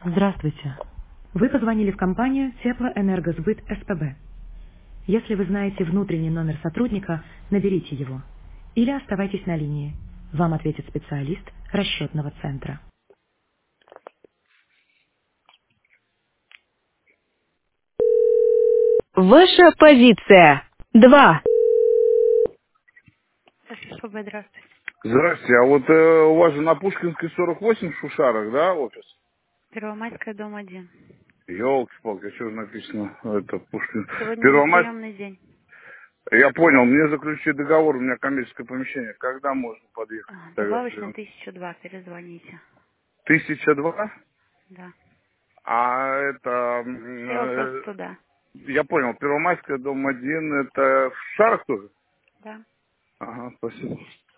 Здравствуйте. Вы позвонили в компанию Теплоэнергосбыт СПБ. Если вы знаете внутренний номер сотрудника, наберите его. Или оставайтесь на линии. Вам ответит специалист расчетного центра. Ваша позиция. 2. СПБ, здравствуйте. Здрасте, а вот у вас же на Пушкинской 48 в Шушарах, да, офис? Первомайская, дом 1. Ёлки-палки, что же написано, это Пушкин. Сегодня Первомайск, неприемный день. я понял, мне заключили договор, у меня коммерческое помещение. Когда можно подъехать тогда? Добавочно Прям? 1002, перезвоните. 1002? Да. А это, Все вопросы туда. я понял, Первомайская, дом 1, это в Шушарах тоже? Да. Ага, спасибо.